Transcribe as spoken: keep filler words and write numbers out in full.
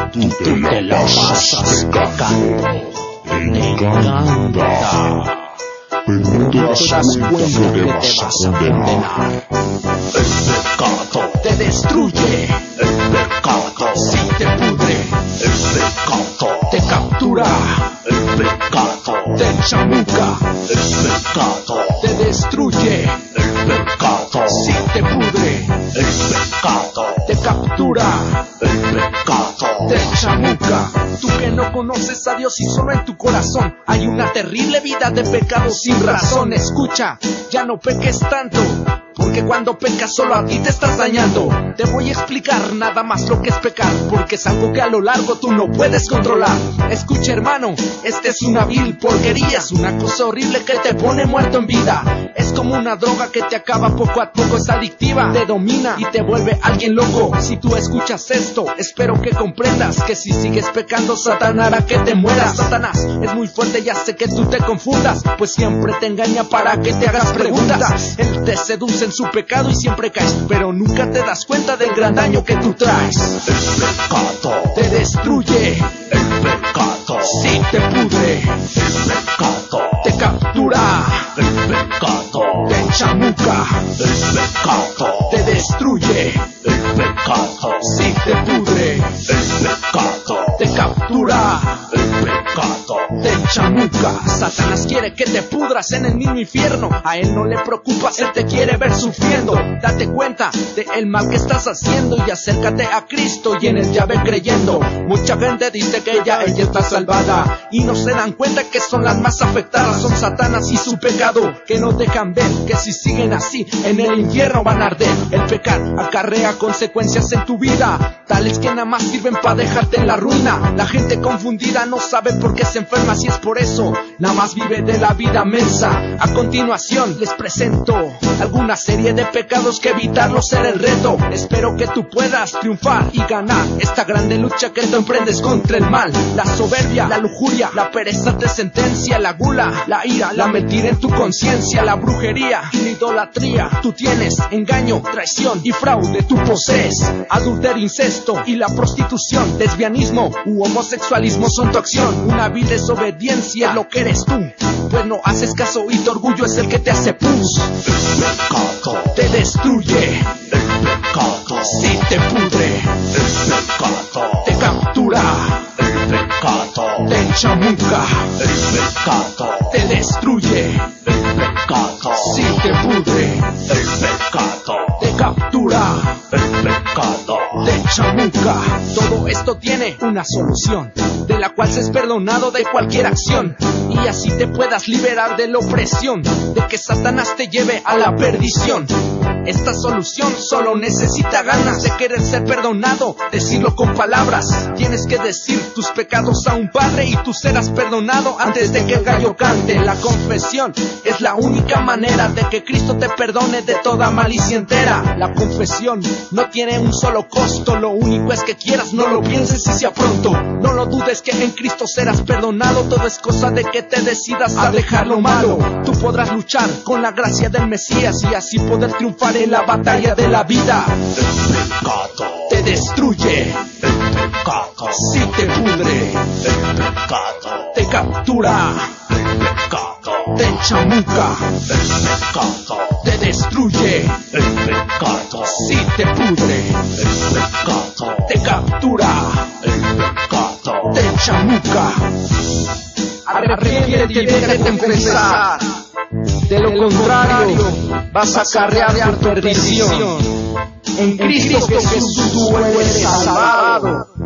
tú te la pasas pecando. Te encanta, pero no te das cuenta que te vas a condenar. El pecado te destruye, el pecado si te pudre, el pecado te captura, el pecado te chamuca, el pecado te destruye, el pecado si te pudre, el pecado te captura, el pecado te chamuca. Tú que no conoces a Dios y solo en tu corazón hay una terrible vida de pecado sin razón. Escucha, ya no peques tanto, porque cuando pecas solo a ti te estás dañando. Te voy a explicar nada más lo que es pecar, porque es algo que a lo largo tú no puedes controlar. Escucha, hermano, esta es una vil porquería, es una cosa horrible que te pone muerto en vida. Es como una droga que te acaba poco a poco, es adictiva, te domina y te vuelve alguien loco. Si tú escuchas esto, espero que comprendas que si sigues pecando, Satanás hará que te mueras. Satanás es muy fuerte y hace que tú te confundas, pues siempre te engaña para que te hagas preguntas. Él te seduce en su pecado y siempre caes, pero nunca te das cuenta del gran daño que tú traes. El pecado te destruye, el pecado si te pudre, el pecado te captura, el pecado te chamuca, el pecado te destruye, el pecado si te pudre, el pecado te captura, el pecado te chamuca. Satanás quiere que te pudras en el mismo infierno, a él no le preocupas, él te quiere ver sufriendo. Date cuenta de el mal que estás haciendo y acércate a Cristo y en él ya ve creyendo. Mucha gente dice que ya ella está salvada y no se dan cuenta que son las más afectadas. Son Satanás y su pecado que no dejan ver que si siguen así en el infierno van a arder. El pecado acarrea consecuencias en tu vida, tales que nada más sirven para dejarte en la ruina. La gente confundida no sabe por qué se enferma, si es por eso nada más vive de la vida mensa. A continuación les presento alguna serie de pecados que evitarlos será el reto. Espero que tú puedas triunfar y ganar esta grande lucha que tú emprendes contra el mal. La soberbia, la lujuria, la pereza te sentencia, la gula, la ira, la mentira en tu conciencia, la brujería y la idolatría. Tú tienes engaño, traición y fraude, tú posees adulterio, incesto y la prostitución. Lesbianismo u homosexualismo son tu acción. Una vil desobediencia es lo que eres tú, pues no haces caso y tu orgullo es el que te hace pus. El pecado te destruye, el pecado si te pudre, el pecado te captura, el pecado te chamuca, el pecado te destruye, el pecado si te pudre, el pecado te captura, el pecado te chamuca. Todo esto tiene una solución, de la cual seas perdonado de cualquier acción y así te puedas liberar de la opresión de que Satanás te lleve a la perdición. Esta solución solo necesita ganas de querer ser perdonado, decirlo con palabras. Tienes que decir tus pecados a un padre y tú serás perdonado antes de que el gallo cante. La confesión es la única manera de que Cristo te perdone de toda malicia entera. La confesión no tiene un solo costo, lo único es que quieras, no lo pienses y sea pronto. No lo dudes que en Cristo serás perdonado, todo es cosa de que te decidas a dejar lo malo. Tú podrás luchar con la gracia del Mesías y así poder triunfar en la batalla de la vida. El pecado te destruye, el pecado si te pudre, el pecado te captura, el pecado te chamuca, el pecado te destruye, el pecado si te pudre, el pecado te captura, el pecado te chamuca. Arrepiéntete y déjate empezar, de lo contrario vas a acarrear tu perdición. En Cristo Jesús tú eres salvado.